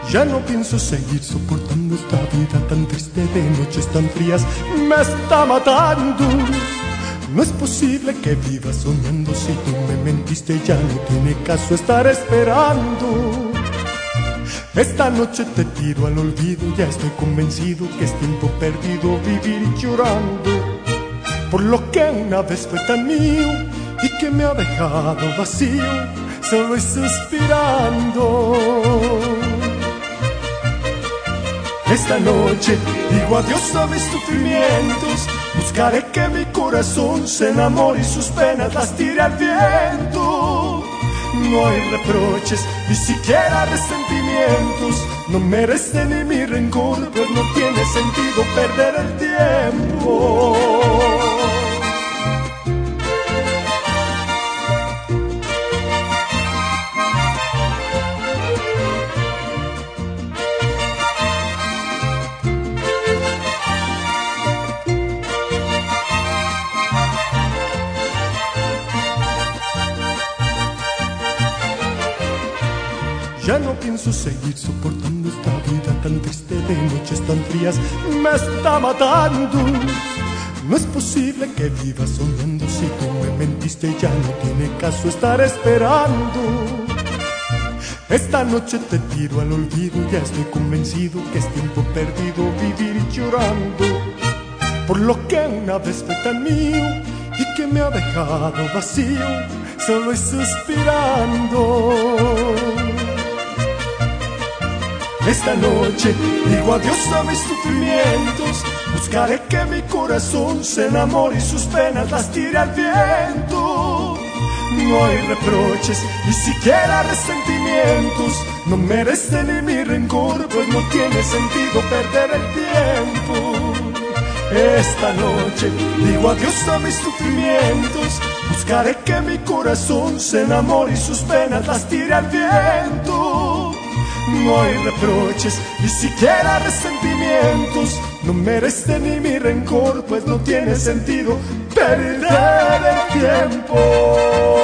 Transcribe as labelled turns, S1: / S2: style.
S1: Ya no pienso seguir soportando esta vida tan triste de noches tan frías. Me está matando. No es posible que viva soñando. Si tú me mentiste ya no tiene caso estar esperando. Esta noche te tiro al olvido. Ya estoy convencido que es tiempo perdido vivir llorando por lo que una vez fue tan mío y que me ha dejado vacío, solo y suspirando. Esta noche digo adiós a mis sufrimientos. Buscaré que mi corazón se enamore y sus penas las tire al viento. No hay reproches, ni siquiera resentimientos. No merece ni mi rencor, pues no tiene sentido perder el tiempo. Ya no pienso seguir soportando esta vida tan triste de noches tan frías. Me está matando. No es posible que viva soñando. Si tú me mentiste ya no tiene caso estar esperando. Esta noche te tiro al olvido. Ya estoy convencido que es tiempo perdido vivir llorando por lo que una vez fue tan mío y que me ha dejado vacío, solo y suspirando. Esta noche digo adiós a mis sufrimientos. Buscaré que mi corazón se enamore y sus penas las tire al viento. No hay reproches, ni siquiera resentimientos. No merece ni mi rencor, pues no tiene sentido perder el tiempo. Esta noche digo adiós a mis sufrimientos. Buscaré que mi corazón se enamore y sus penas las tire al viento. No hay reproches, ni siquiera resentimientos. No merece ni mi rencor, pues no tiene sentido perder el tiempo.